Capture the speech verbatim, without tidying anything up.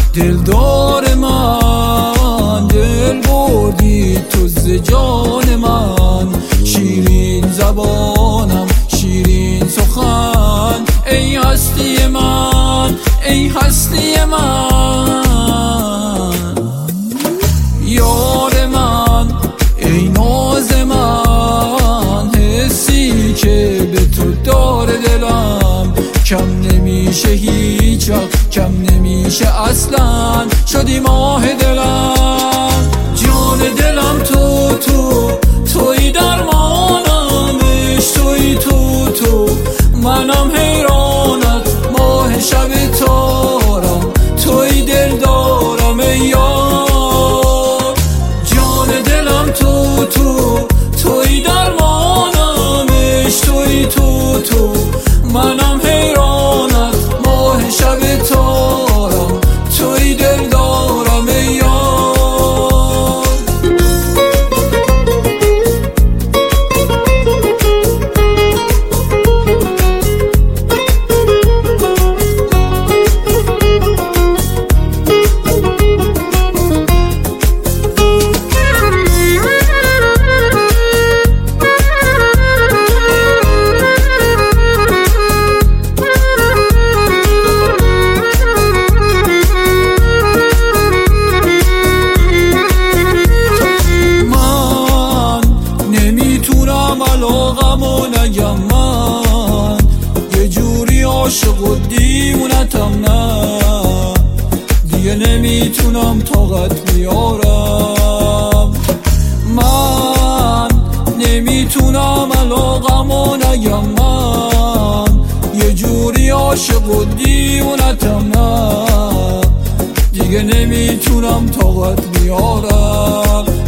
دلدار من، دل بردی تو ز جان من. شیرین زبانم، شیرین سخن، ای هستی من، ای هستی من. یار من، ای ناز من، حسی که به تو داره دلم، کم نمیشه هیچ وقت، کم نمیشه اصلا. شدی ماه دلم، جان دلم تو تو توی درمانم، عشق توی تو تو منم حیرانت، ماه شب تارم، توی دل دارم ای یار. جان دلم تو تو توی درمانم، عشق توی تو تو منم حیرانت، ماه شب تارم، توی دل دارم ای یار. علاقمو نگم من، یه جوری عاشق و دیوونتم، نه دیگه نمیتونم طاقت بیارم. من نمیتونم علاقمو نگم من، یه جوری عاشق و دیوونتم، نه دیگه نمیتونم طاقت بیارم.